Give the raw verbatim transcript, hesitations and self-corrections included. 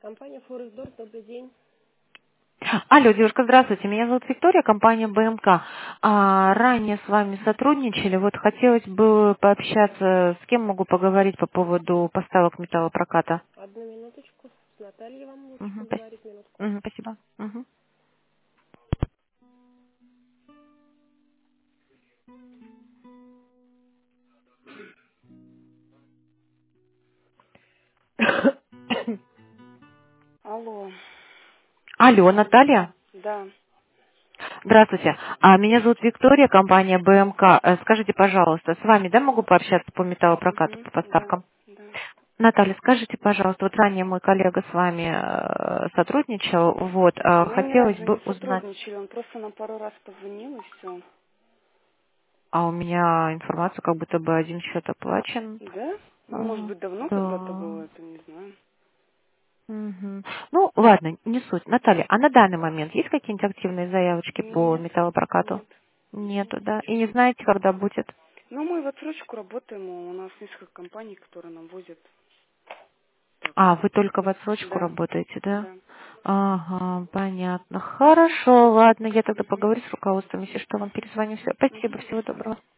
Компания Форексдор, добрый день. Алло, девушка, здравствуйте. Меня зовут Виктория, компания БМК. А, ранее с вами сотрудничали. Вот хотелось бы пообщаться, с кем могу поговорить по поводу поставок металлопроката. Одну минуточку. С Натальей вам лучше Мгм, спас- поговорить, минутку. мгм, спасибо. Мгм. Алло, Алло, Наталья. да, Здравствуйте. А, меня зовут Виктория, компания БМК. Э, Скажите, пожалуйста, с вами, да, могу пообщаться по металлопрокату, угу, по да, поставкам? да. Наталья, скажите, пожалуйста, вот ранее мой коллега с вами э, сотрудничал, вот, э, Мы ни хотелось разу бы не узнать. сотрудничали, он просто нам пару раз позвонил и все. А у меня информация, как будто бы один счет оплачен. Да? Ну, может А, быть, давно когда-то да. было, это не знаю. Мгм. Ну, ладно, не суть. Наталья, а на данный момент есть какие-нибудь активные заявочки по Нет, металлопрокату? нет, нет, Нету, да? И не ничего. знаете, когда будет? Ну, мы в отсрочку работаем, у нас несколько компаний, которые нам возят. Так А, что, вы только в отсрочку да, работаете, да? да. Ага, понятно. Хорошо, ладно, я тогда Угу, поговорю с руководством, если что, вам перезвоню. Все, спасибо, угу, до всего свидания. доброго.